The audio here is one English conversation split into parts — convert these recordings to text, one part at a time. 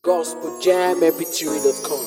gospeljammpg.com.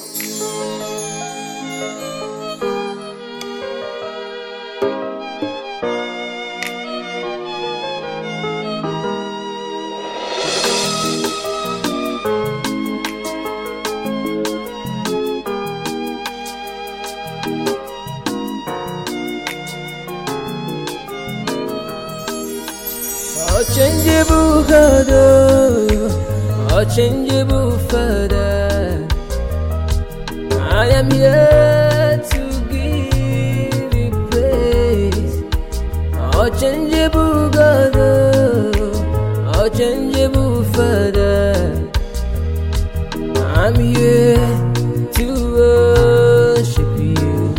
Unchangeable God, unchangeable Father, I am here to give you praise. Unchangeable God, unchangeable Father, I'm here to worship you.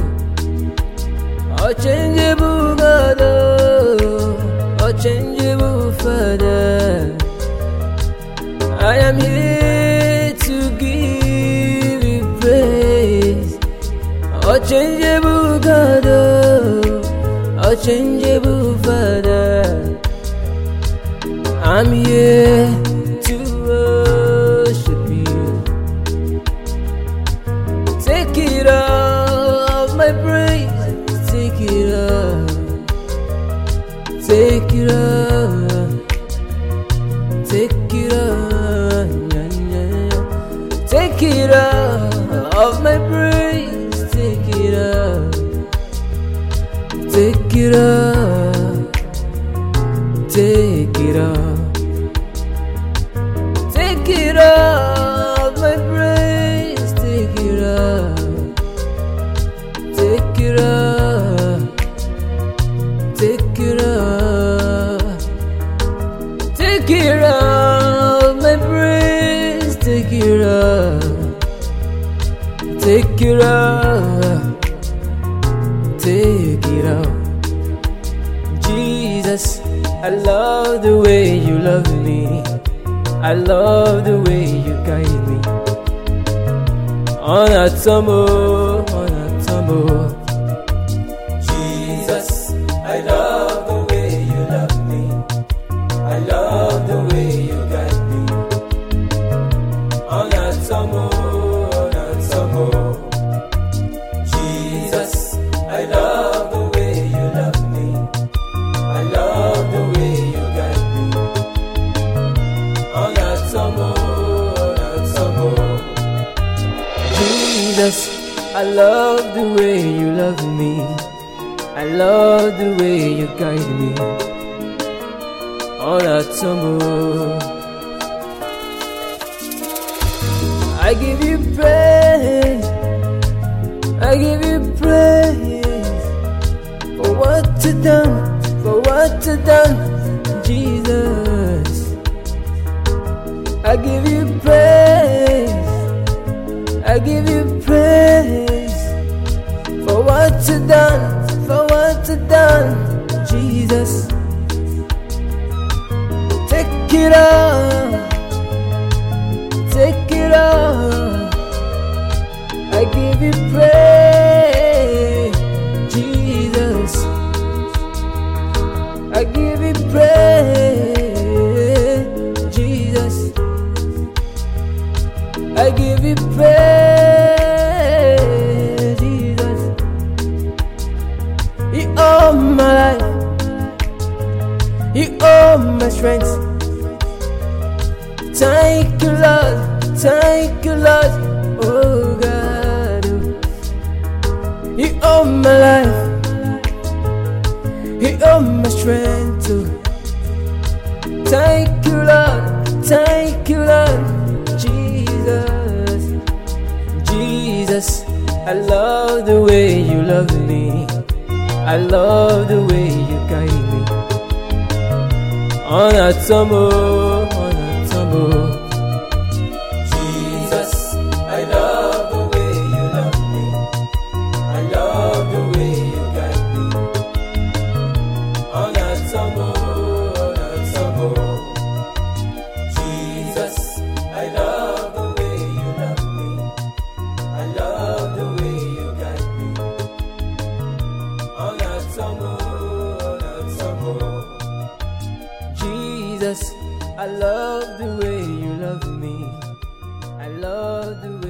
Unchangeable God, unchangeable Father, I am here to give you praise. Unchangeable God, unchangeable Father, I'm here to worship you. Take it all, my praise, take it all. Take it up, take it up, take it up of my praise, take it up, take it up, take it up, take it up, my praise, take it up, take it up, take it up, take it up, my praise, take it up, take it up, take it up. Jesus, I love the way you love me, I love the way you guide me. On a tumble, on a tumble. Jesus, I love the way you love me, I love the way you guide me. On a tumble, Jesus, I love the way you love me, I love the way you guide me. On a tumble, Jesus, I love the way you love me, I love the way you guide me. On a tumble, I give you praise, I give you praise for what you done, for what you done, Jesus. I give you praise, I give you praise for what you done, for what you done, Jesus. Take it all, take it all. I give you praise, Jesus. I give you praise, Jesus. I give you praise, Jesus. You own my life, you own my strength. Thank you, Lord, thank you, Lord, oh God. You own my life, you own my strength too. Thank you, Lord, Jesus. Jesus, I love the way you love me, I love the way you guide me. On a tumble, on a tumble, Jesus, I love the way you love me, I love the way you guide me. On a tumble, Jesus, I love the way you love me, I love the way you guide me. On a tumble, Jesus, I love the way you love me, I love the